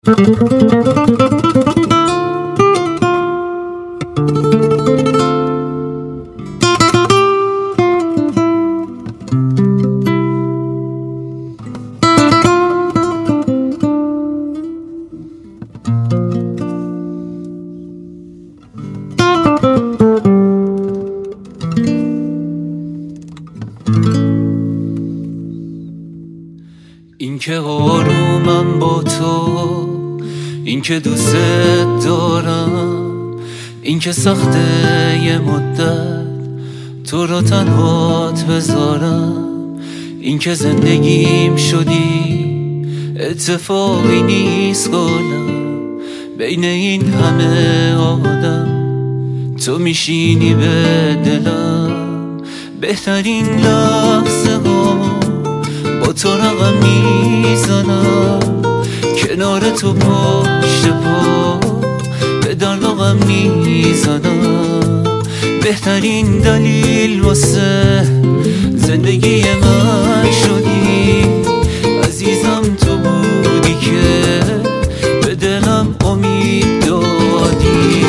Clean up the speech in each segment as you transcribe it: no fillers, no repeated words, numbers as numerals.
این که آرومم با تو، این که دوست دارم، این که سخته یه مدت تو را تنهات بذارم، این که زندگیم شدی اتفاقی نیست گلم، بین این همه آدم تو میشینی به دلم. بهترین لحظه ها با تو رقم میزنم، کنار تو پشت پا به دلم میزنم. بهترین دلیل واسه زندگی من شدی عزیزم، تو بودی که به دلم امید دادی.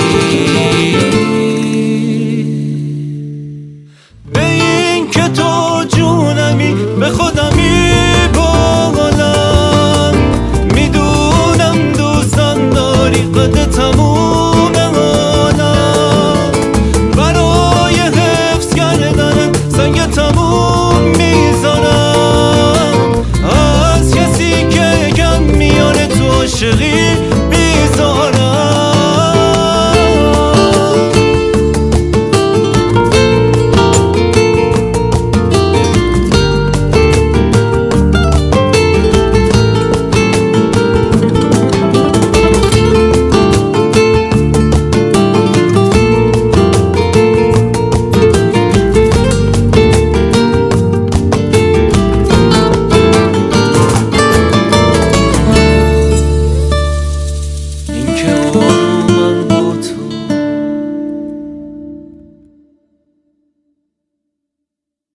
به این که تو جونمی به خودمی باقالم، میدونم دوستم داری قد تموم عالم، برای حفظ کردن سنگ تموم میزنم. از کسی که کم میاره تو عاشقی